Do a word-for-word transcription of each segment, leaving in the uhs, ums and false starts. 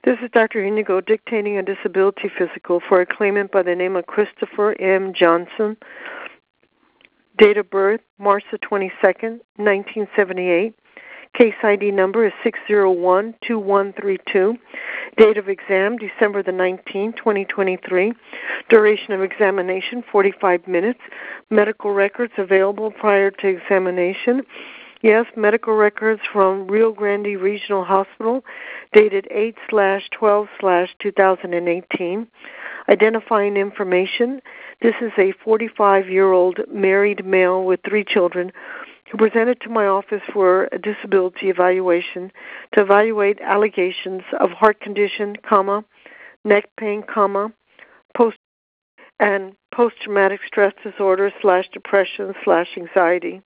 This is Doctor Inigo dictating a disability physical for a claimant by the name of Christopher M. Johnson. Date of birth, March the twenty-second, nineteen seventy-eight. Case I D number is six zero one two one three two. Date of exam, December the nineteenth, twenty twenty-three. Duration of examination, forty-five minutes. Medical records available prior to examination. Yes, medical records from Rio Grande Regional Hospital, dated eight slash twelve slash two thousand eighteen. Identifying information. This is a forty-five-year-old married male with three children who presented to my office for a disability evaluation to evaluate allegations of heart condition, comma, neck pain, comma, post and post-traumatic stress disorder slash depression slash anxiety.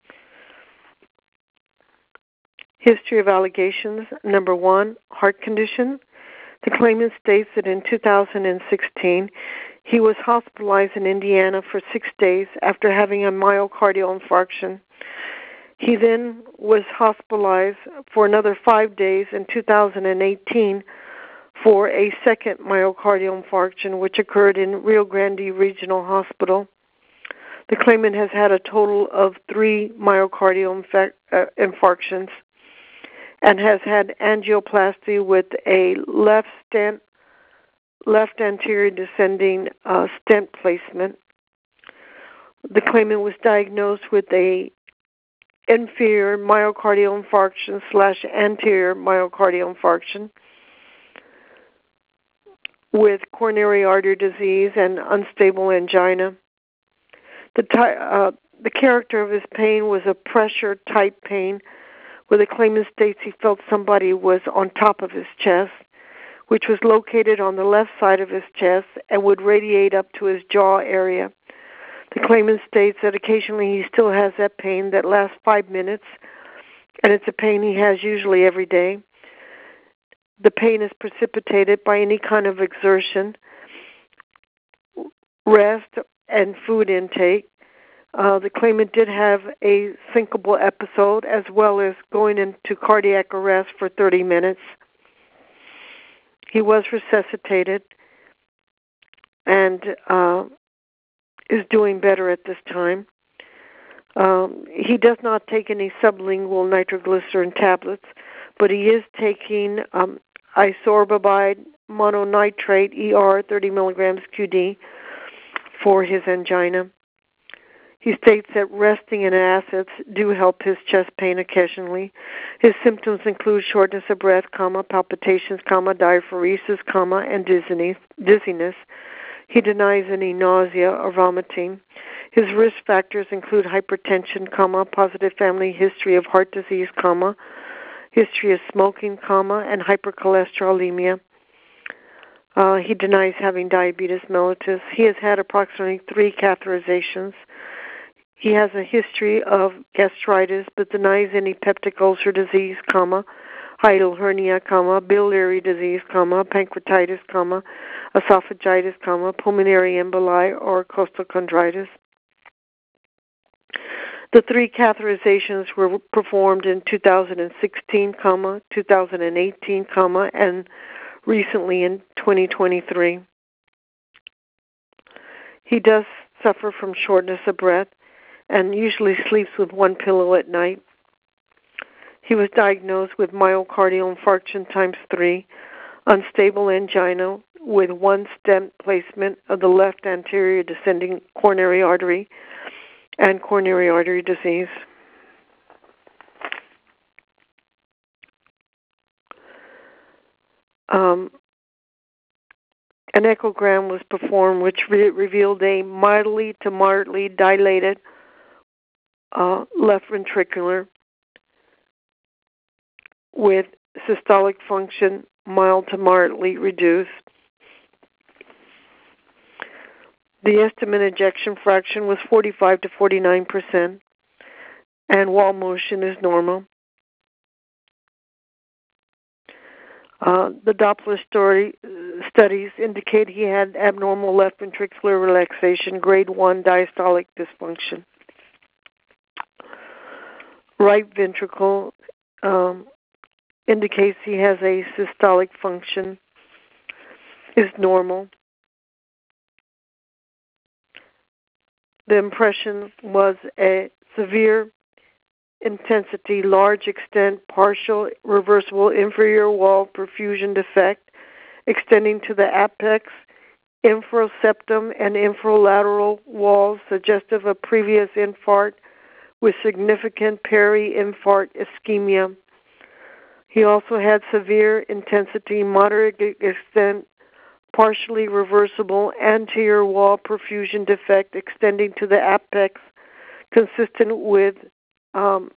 History of allegations. Number one, heart condition. The claimant states that in two thousand sixteen, he was hospitalized in Indiana for six days after having a myocardial infarction. He then was hospitalized for another five days in two thousand eighteen for a second myocardial infarction, which occurred in Rio Grande Regional Hospital. The claimant has had a total of three myocardial infa- uh, infarctions and has had angioplasty with a left stent, left anterior descending uh, stent placement. The claimant was diagnosed with a inferior myocardial infarction slash anterior myocardial infarction with coronary artery disease and unstable angina. The, ty- uh, the character of his pain was a pressure type pain, where the claimant states he felt somebody was on top of his chest, which was located on the left side of his chest and would radiate up to his jaw area. The claimant states that occasionally he still has that pain that lasts five minutes, and it's a pain he has usually every day. The pain is precipitated by any kind of exertion, rest, and food intake. Uh, the claimant did have a syncopal episode as well as going into cardiac arrest for thirty minutes. He was resuscitated and uh, is doing better at this time. Um, he does not take any sublingual nitroglycerin tablets, but he is taking um, isorbabide mononitrate E R thirty milligrams Q D for his angina. He states that resting and acids do help his chest pain occasionally. His symptoms include shortness of breath, comma, palpitations, comma, diaphoresis, comma, and dizziness. dizziness. He denies any nausea or vomiting. His risk factors include hypertension, comma, positive family history of heart disease, comma, history of smoking, comma, and hypercholesterolemia. Uh, he denies having diabetes mellitus. He has had approximately three catheterizations. He has a history of gastritis, but denies any peptic ulcer disease, comma, hiatal hernia, comma, biliary disease, comma, pancreatitis, comma, esophagitis, comma, pulmonary emboli, or costochondritis. The three catheterizations were performed in two thousand sixteen, comma, two thousand eighteen, comma, and recently in twenty twenty-three. He does suffer from shortness of breath and usually sleeps with one pillow at night. He was diagnosed with myocardial infarction times three, unstable angina with one stent placement of the left anterior descending coronary artery, and coronary artery disease. Um, an echogram was performed which re- revealed a mildly to moderately dilated uh, left ventricular with systolic function mild to moderately reduced. The estimated ejection fraction was forty-five to forty-nine percent, and wall motion is normal. Uh, the Doppler story, uh, studies indicate he had abnormal left ventricular relaxation, grade one diastolic dysfunction. Right ventricle um, indicates he has a systolic function is normal. The impression was a severe intensity, large extent, partial, reversible inferior wall perfusion defect extending to the apex, infraseptum, and infralateral walls, suggestive of previous infarct with significant peri-infarct ischemia. He also had severe intensity, moderate extent, partially reversible anterior wall perfusion defect extending to the apex, consistent with um,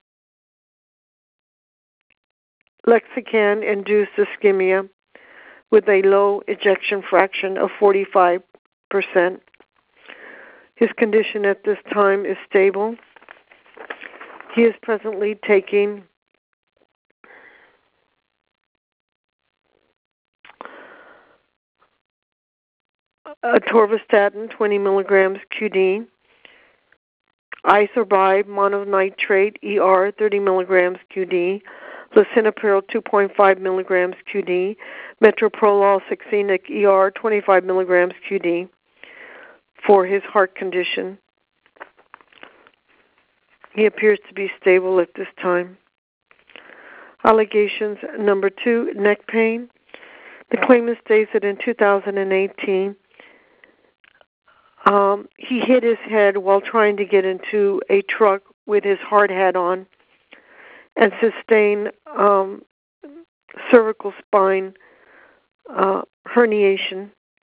Lexican-induced ischemia with a low ejection fraction of forty-five percent. His condition at this time is stable. He is presently taking atorvastatin, twenty milligrams Q D, isorbide mononitrate E R, thirty milligrams Q D, lisinopril, two point five milligrams Q D, metoprolol succinic E R, twenty-five milligrams Q D for his heart condition. He appears to be stable at this time. Allegations number two, neck pain. The claimant states that in two thousand eighteen, um, he hit his head while trying to get into a truck with his hard hat on and sustained um, cervical spine uh, herniation.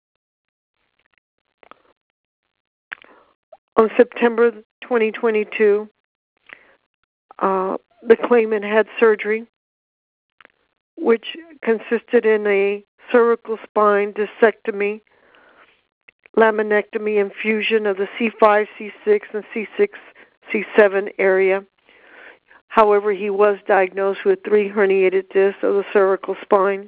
On September twenty twenty-two, uh, the claimant had surgery, which consisted in a cervical spine discectomy, laminectomy, and fusion of the C five, C six, and C six, C seven area. However, he was diagnosed with three herniated discs of the cervical spine.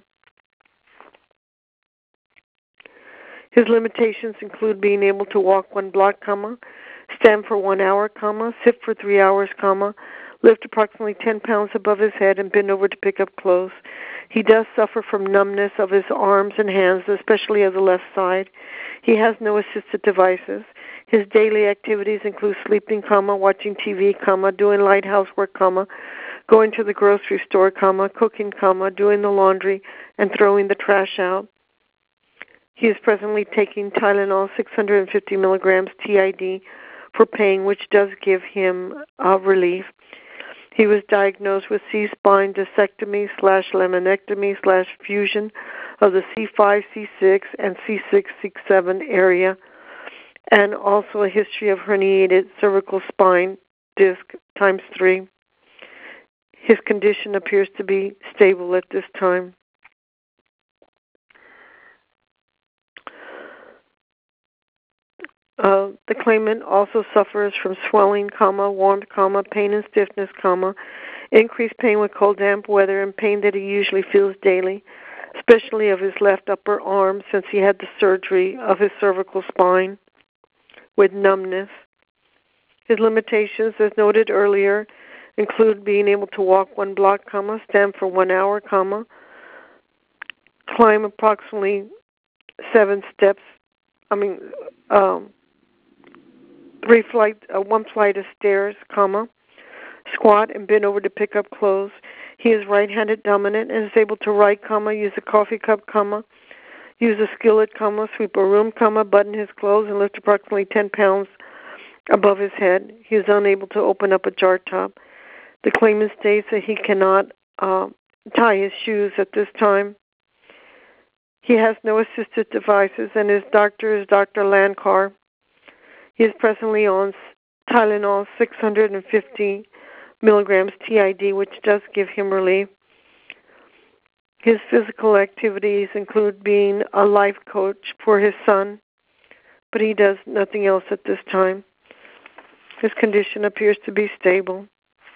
His limitations include being able to walk one block, comma, stand for one hour, comma, sit for three hours, comma, lift approximately ten pounds above his head, and bend over to pick up clothes. He does suffer from numbness of his arms and hands, especially of the left side. He has no assisted devices. His daily activities include sleeping, comma, watching T V, comma, doing light housework, comma, going to the grocery store, comma, cooking, comma, doing the laundry, and throwing the trash out. He is presently taking Tylenol, six hundred fifty milligrams T I D, for pain, which does give him uh, relief. He was diagnosed with C-spine discectomy slash laminectomy slash fusion of the C five, C six, and C six, C seven area, and also a history of herniated cervical spine disc times three. His condition appears to be stable at this time. Uh, the claimant also suffers from swelling, comma, warmth, comma, pain and stiffness, comma, increased pain with cold, damp weather, and pain that he usually feels daily, especially of his left upper arm since he had the surgery of his cervical spine with numbness. His limitations, as noted earlier, include being able to walk one block, comma, stand for one hour, comma, climb approximately seven steps, I mean, um, three flight, uh, one flight of stairs, comma, squat and bend over to pick up clothes. He is right-handed dominant and is able to write, comma, use a coffee cup, comma, use a skillet, comma, sweep a room, comma, button his clothes, and lift approximately ten pounds above his head. He is unable to open up a jar top. The claimant states that he cannot uh, tie his shoes at this time. He has no assisted devices, and his doctor is Doctor Landcar. He is presently on Tylenol, six hundred fifty milligrams T I D, which does give him relief. His physical activities include being a life coach for his son, but he does nothing else at this time. His condition appears to be stable.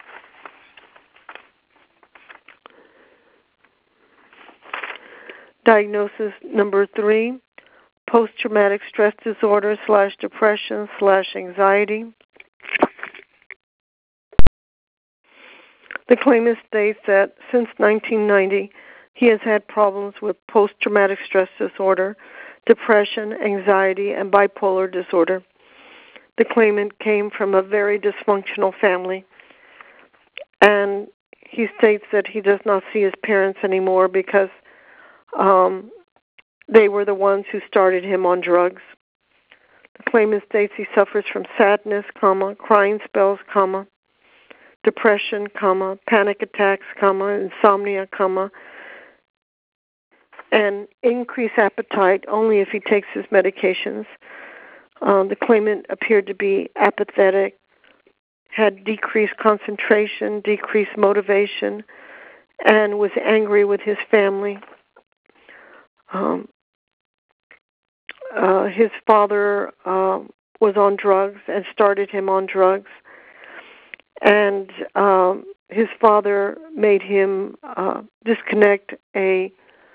Diagnosis number three, post-traumatic stress disorder slash depression slash anxiety. The claimant states that since nineteen ninety, He has had problems with post-traumatic stress disorder, depression, anxiety, and bipolar disorder. The claimant came from a very dysfunctional family, and he states that he does not see his parents anymore because um, they were the ones who started him on drugs. The claimant states he suffers from sadness, comma, crying spells, comma, depression, comma, panic attacks, comma, insomnia, comma, and increased appetite only if he takes his medications. Um, the claimant appeared to be apathetic, had decreased concentration, decreased motivation, and was angry with his family. Um, uh, his father uh, was on drugs and started him on drugs, and um, his father made him uh, disconnect a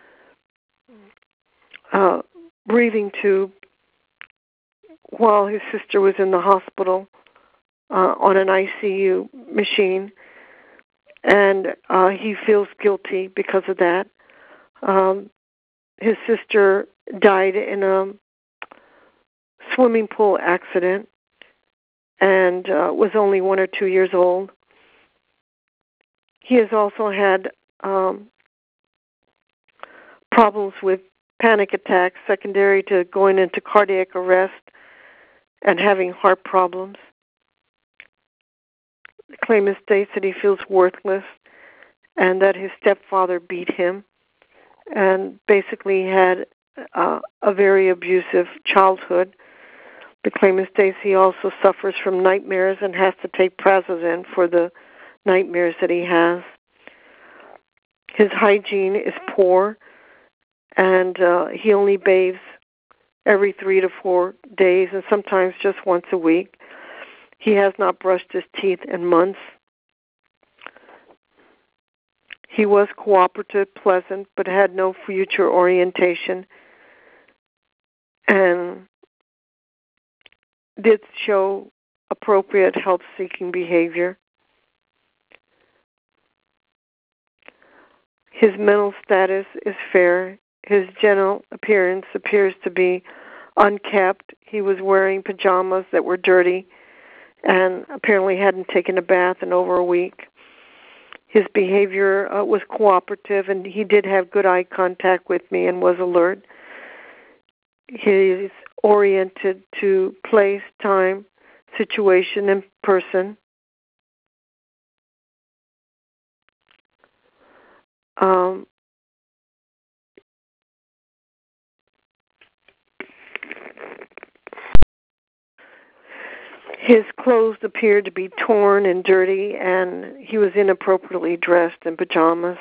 uh, breathing tube while his sister was in the hospital uh, on an I C U machine, and uh, he feels guilty because of that. Um, his sister died in a swimming pool accident and uh, was only one or two years old. He has also had um, problems with panic attacks secondary to going into cardiac arrest and having heart problems. The claimant states that he feels worthless and that his stepfather beat him and basically had uh, a very abusive childhood. The claimant states he also suffers from nightmares and has to take Prazosin for the nightmares that he has. His hygiene is poor, and uh, he only bathes every three to four days and sometimes just once a week. He has not brushed his teeth in months. He was cooperative, pleasant, but had no future orientation and did show appropriate help-seeking behavior. His mental status is fair. His general appearance appears to be unkempt. He was wearing pajamas that were dirty and apparently hadn't taken a bath in over a week. His behavior uh, was cooperative, and he did have good eye contact with me and was alert. He's oriented to place, time, situation, and person. Um, his clothes appeared to be torn and dirty, and he was inappropriately dressed in pajamas.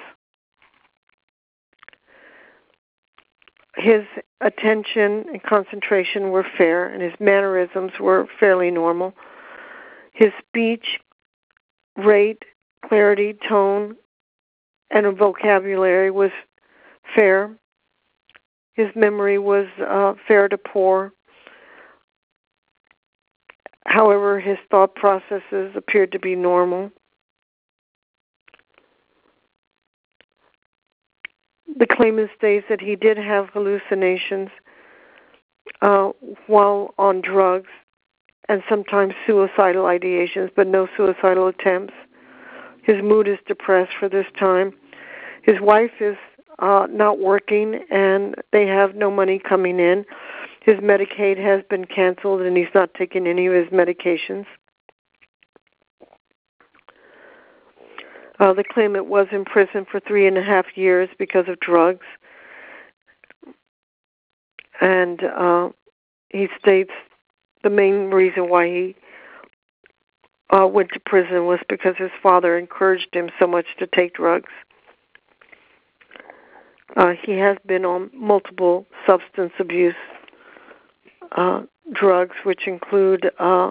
His attention and concentration were fair, and his mannerisms were fairly normal. His speech, rate, clarity, tone, and vocabulary was fair. His memory was uh, fair to poor. However, his thought processes appeared to be normal. The claimant states that he did have hallucinations uh, while on drugs and sometimes suicidal ideations, but no suicidal attempts. His mood is depressed for this time. His wife is uh, not working, and they have no money coming in. His Medicaid has been canceled, and he's not taking any of his medications. Uh, the claimant was in prison for three and a half years because of drugs. And uh, he states the main reason why he uh, went to prison was because his father encouraged him so much to take drugs. Uh, he has been on multiple substance abuse uh, drugs, which include uh,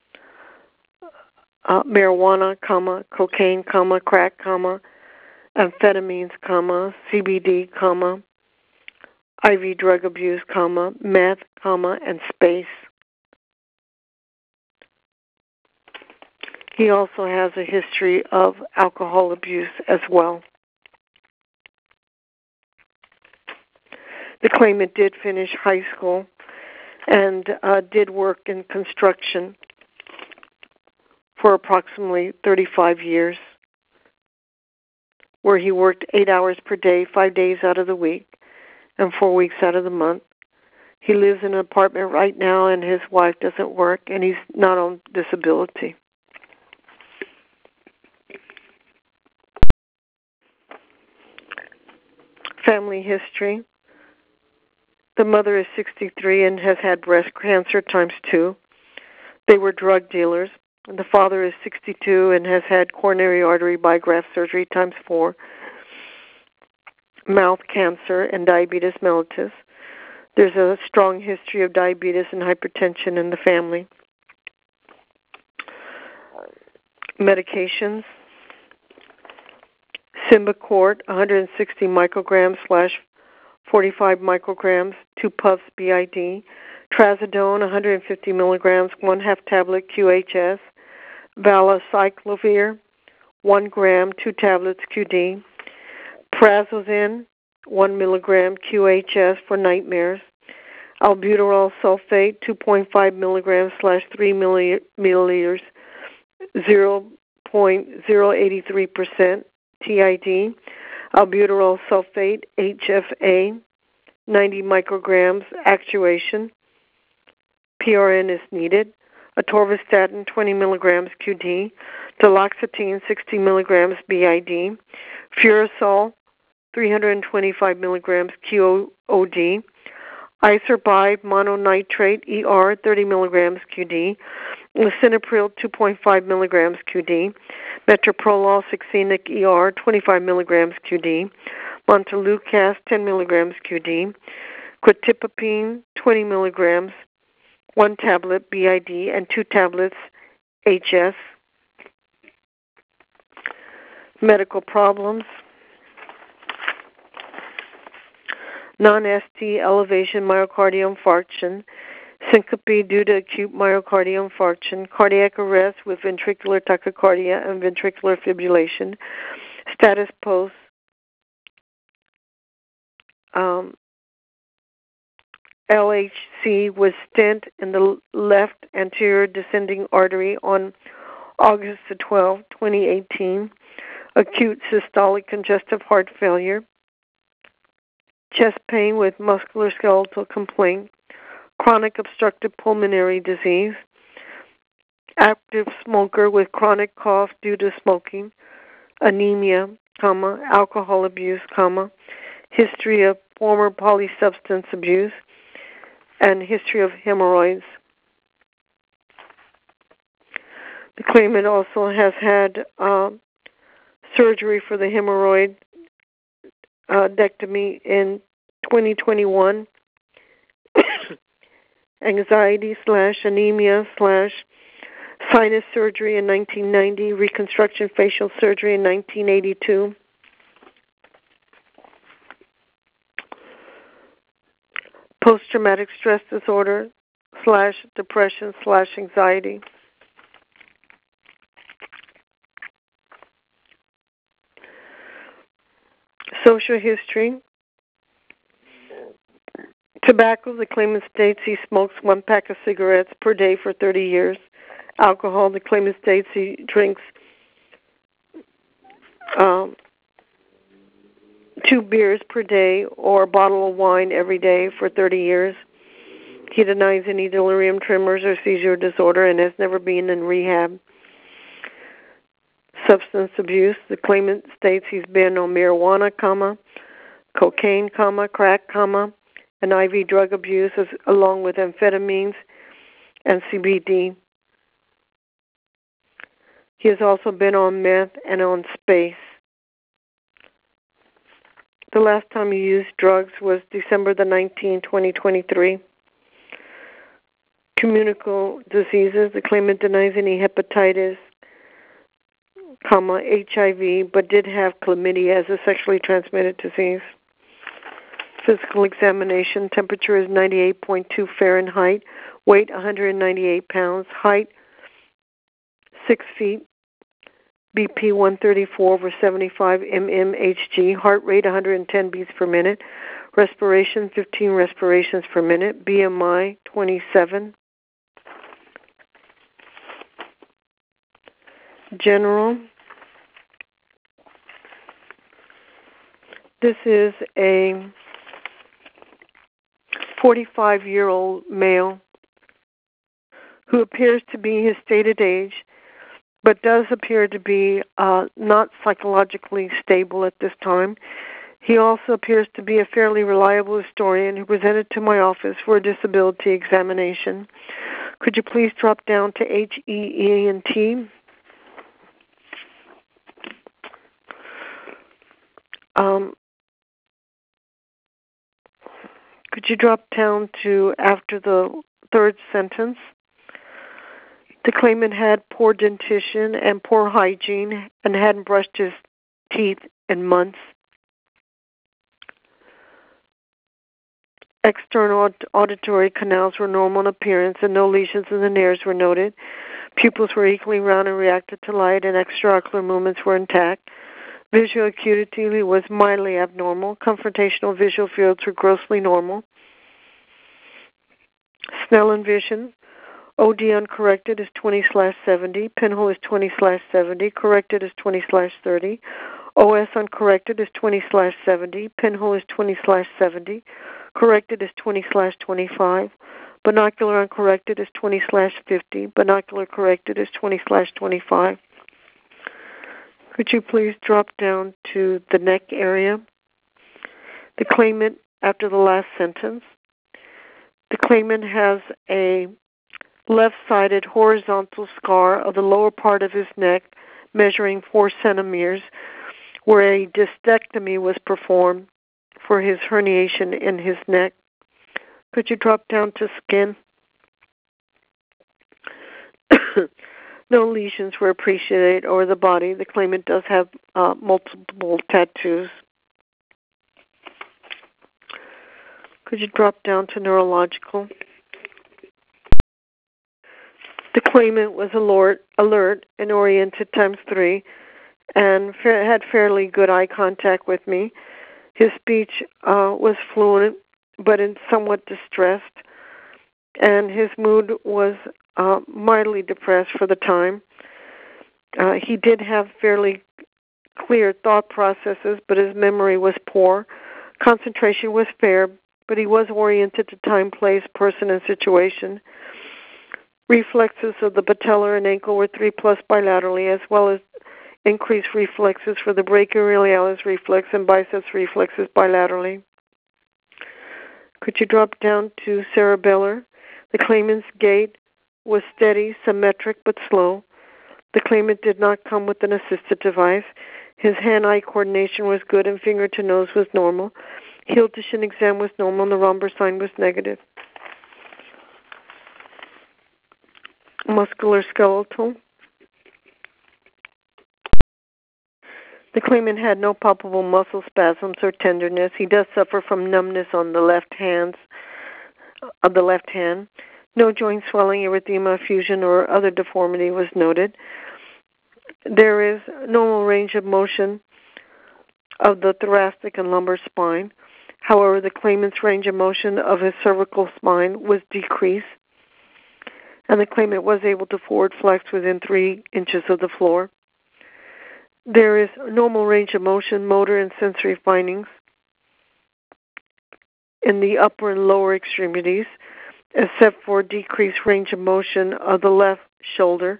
uh, marijuana, comma, cocaine, comma, crack, comma, amphetamines, comma, C B D, comma, I V drug abuse, comma, meth, comma, and space. He also has a history of alcohol abuse as well. The claimant did finish high school and uh, did work in construction for approximately thirty-five years, where he worked eight hours per day, five days out of the week, and four weeks out of the month. He lives in an apartment right now, and his wife doesn't work, and he's not on disability. Family history. The mother is sixty-three and has had breast cancer times two. They were drug dealers. And the father is sixty-two and has had coronary artery bygraft surgery times four, mouth cancer, and diabetes mellitus. There's a strong history of diabetes and hypertension in the family. Medications. Symbicort, one hundred sixty micrograms slash forty-five micrograms, two puffs B I D. Trazodone, one hundred fifty milligrams, one half tablet Q H S. Valacyclovir, one gram, two tablets Q D. Prazosin, one milligram Q H S for nightmares. Albuterol sulfate, two point five milligrams slash three milliliters, zero point zero eight three percent T I D. Albuterol sulfate, H F A, ninety micrograms, actuation. P R N is needed. Atorvastatin, twenty milligrams Q D. Duloxetine, sixty milligrams B I D. Furosol, three hundred twenty-five milligrams Q O D. Isorbide mononitrate E R, thirty milligrams Q D. Lisinopril, two point five milligrams Q D. Metoprolol succinic E R, twenty-five milligrams Q D. Montelukast, ten milligrams Q D. Quetiapine, twenty milligrams, one tablet B I D, and two tablets H S. Medical problems. Non-S T elevation myocardial infarction, syncope due to acute myocardial infarction, cardiac arrest with ventricular tachycardia and ventricular fibrillation, status post um, L H C with stent in the left anterior descending artery on August the twelfth, twenty eighteen, acute systolic congestive heart failure, chest pain with musculoskeletal complaint, chronic obstructive pulmonary disease, active smoker with chronic cough due to smoking, anemia, comma, alcohol abuse, comma, history of former polysubstance abuse, and history of hemorrhoids. The claimant also has had uh, surgery for the hemorrhoid uh, dectomy in twenty twenty-one, anxiety slash anemia slash sinus surgery in nineteen ninety, reconstruction facial surgery in nineteen eighty-two. Post-traumatic stress disorder slash depression slash anxiety. Social history. Tobacco, the claimant states he smokes one pack of cigarettes per day for thirty years. Alcohol, the claimant states he drinks um, two beers per day or a bottle of wine every day for thirty years. He denies any delirium tremors or seizure disorder and has never been in rehab. Substance abuse, the claimant states he's been on marijuana, comma, cocaine, comma, crack, comma, and I V drug abuse as, along with amphetamines and C B D. He has also been on meth and on space. The last time he used drugs was December the nineteenth, twenty twenty-three. Communicable diseases, the claimant denies any hepatitis, comma, H I V, but did have chlamydia as a sexually transmitted disease. Physical examination, temperature is ninety-eight point two Fahrenheit, weight one hundred ninety-eight pounds, height six feet, B P one thirty-four over seventy-five mmHg, heart rate one hundred ten beats per minute, Respiration, fifteen respirations per minute. B M I, twenty-seven. General. This is a forty-five-year-old male who appears to be his stated age, but does appear to be uh, not psychologically stable at this time. He also appears to be a fairly reliable historian who presented to my office for a disability examination. Could you please drop down to H E E and T? Um, could you drop down to after the third sentence? The claimant had poor dentition and poor hygiene and hadn't brushed his teeth in months. External auditory canals were normal in appearance and no lesions in the nares were noted. Pupils were equally round and reacted to light, and extraocular movements were intact. Visual acuity was mildly abnormal. Confrontational visual fields were grossly normal. Snellen vision. O D uncorrected is twenty slash seventy. Pinhole is twenty slash seventy. Corrected is twenty slash thirty. O S uncorrected is twenty slash seventy. Pinhole is twenty slash seventy. Corrected is twenty slash twenty-five. Binocular uncorrected is twenty slash fifty. Binocular corrected is twenty slash twenty-five. Could you please drop down to the neck area? The claimant, after the last sentence, the claimant has a left-sided horizontal scar of the lower part of his neck measuring four centimeters where a discectomy was performed for his herniation in his neck. Could you drop down to skin? No lesions were appreciated over the body. The claimant does have uh, multiple tattoos. Could you drop down to neurological? The claimant was alert, alert and oriented times three and fa- had fairly good eye contact with me. His speech uh, was fluent but in somewhat distressed, and his mood was uh, mildly depressed for the time. Uh, he did have fairly clear thought processes, but his memory was poor. Concentration was fair, but he was oriented to time, place, person, and situation. Reflexes of the patellar and ankle were three plus bilaterally, as well as increased reflexes for the brachioradialis reflex and biceps reflexes bilaterally. Could you drop down to cerebellar? The claimant's gait was steady, symmetric, but slow. The claimant did not come with an assisted device. His hand-eye coordination was good and finger-to-nose was normal. Heel to shin exam was normal and the Romber sign was negative. Muscular skeletal. The claimant had no palpable muscle spasms or tenderness. He does suffer from numbness on the left hands, of the left hand. No joint swelling, erythema, fusion, or other deformity was noted. There is normal range of motion of the thoracic and lumbar spine. However, the claimant's range of motion of his cervical spine was decreased, and the claimant was able to forward flex within three inches of the floor. There is normal range of motion, motor, and sensory findings in the upper and lower extremities, except for decreased range of motion of the left shoulder.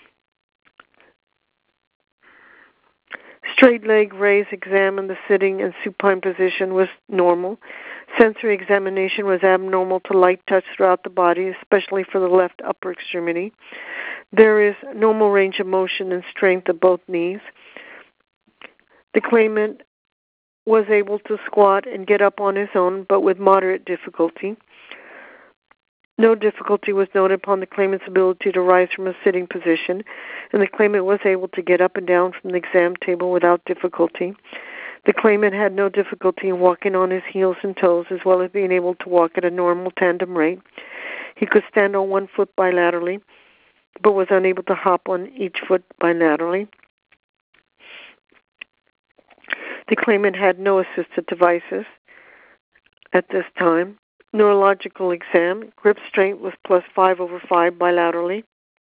Straight leg raise exam in the sitting and supine position was normal. Sensory examination was abnormal to light touch throughout the body, especially for the left upper extremity. There is normal range of motion and strength of both knees. The claimant was able to squat and get up on his own, but with moderate difficulty. No difficulty was noted upon the claimant's ability to rise from a sitting position, and the claimant was able to get up and down from the exam table without difficulty. The claimant had no difficulty in walking on his heels and toes, as well as being able to walk at a normal tandem rate. He could stand on one foot bilaterally, but was unable to hop on each foot bilaterally. The claimant had no assisted devices. at this time. Neurological exam, grip strength was plus five over five bilaterally.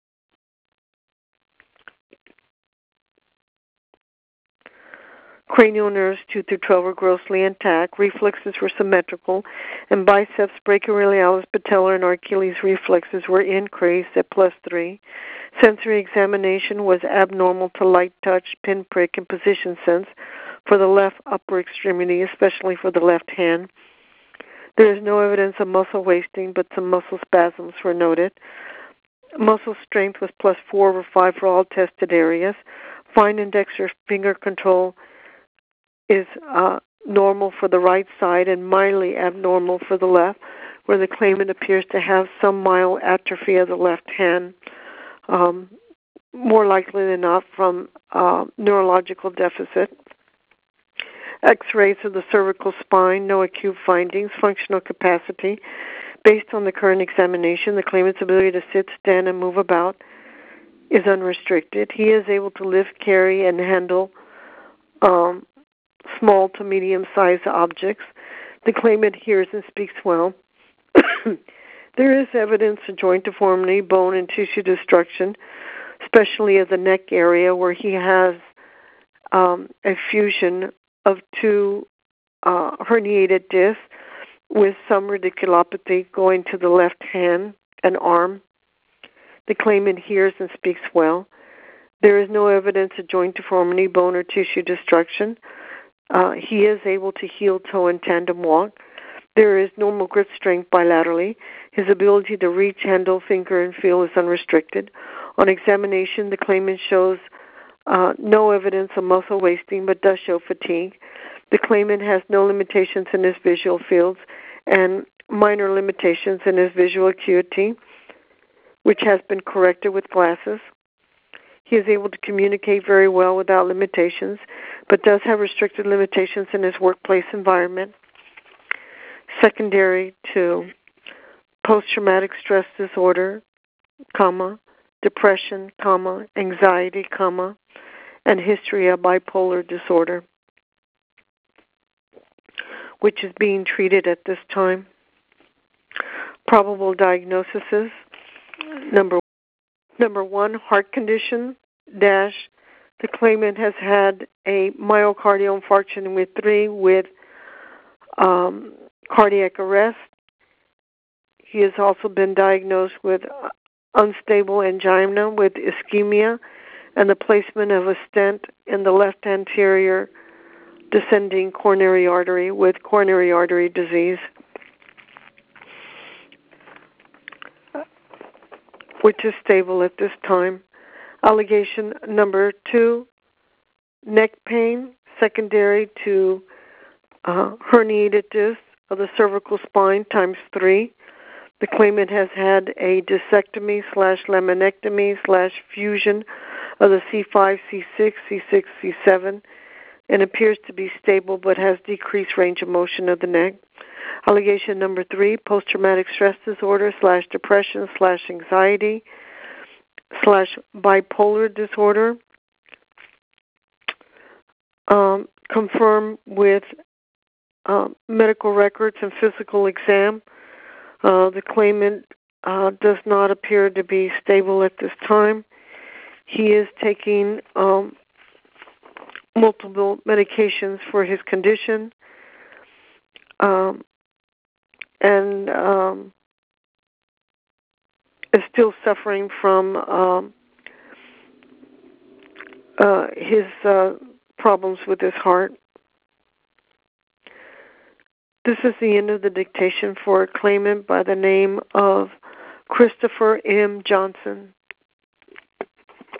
Cranial nerves two through twelve were grossly intact. Reflexes were symmetrical, and biceps, brachioradialis, patellar, and Achilles reflexes were increased at plus three. Sensory examination was abnormal to light touch, pinprick, and position sense for the left upper extremity, especially for the left hand. There is no evidence of muscle wasting, but some muscle spasms were noted. Muscle strength was plus four over five for all tested areas. Fine index or finger control is uh, normal for the right side and mildly abnormal for the left, where the claimant appears to have some mild atrophy of the left hand, um, more likely than not from uh, neurological deficit. X-rays of the cervical spine, no acute findings. Functional capacity. Based on the current examination, the claimant's ability to sit, stand, and move about is unrestricted. He is able to lift, carry, and handle um, small to medium-sized objects. The claimant hears and speaks well. There is evidence of joint deformity, bone, and tissue destruction, especially of the neck area where he has um, a fusion of two uh, herniated discs with some radiculopathy going to the left hand and arm. The claimant hears and speaks well. There is no evidence of joint deformity, bone, or tissue destruction. Uh, he is able to heel, toe, and tandem walk. There is normal grip strength bilaterally. His ability to reach, handle, finger, and feel is unrestricted. On examination, the claimant shows uh, no evidence of muscle wasting, but does show fatigue. The claimant has no limitations in his visual fields and minor limitations in his visual acuity, which has been corrected with glasses. He is able to communicate very well without limitations, but does have restricted limitations in his workplace environment. Secondary to post-traumatic stress disorder, comma, depression, comma, anxiety, comma, and history of bipolar disorder, which is being treated at this time. Probable diagnoses, number number one, heart condition, dash, the claimant has had a myocardial infarction with three with um, cardiac arrest. He has also been diagnosed with unstable angina with ischemia and the placement of a stent in the left anterior descending coronary artery with coronary artery disease, which is stable at this time. Allegation number two, neck pain secondary to uh, herniated disc of the cervical spine times three. The claimant has had a discectomy slash laminectomy slash fusion of the C five, C six, C six, C seven, and appears to be stable but has decreased range of motion of the neck. Allegation number three, post-traumatic stress disorder slash depression slash anxiety slash bipolar disorder, um, confirmed with uh, medical records and physical exam. Uh, the claimant uh, does not appear to be stable at this time. He is taking um, multiple medications for his condition, um, and um, is still suffering from um, uh, his uh, problems with his heart. This is the end of the dictation for a claimant by the name of Christopher M. Johnson.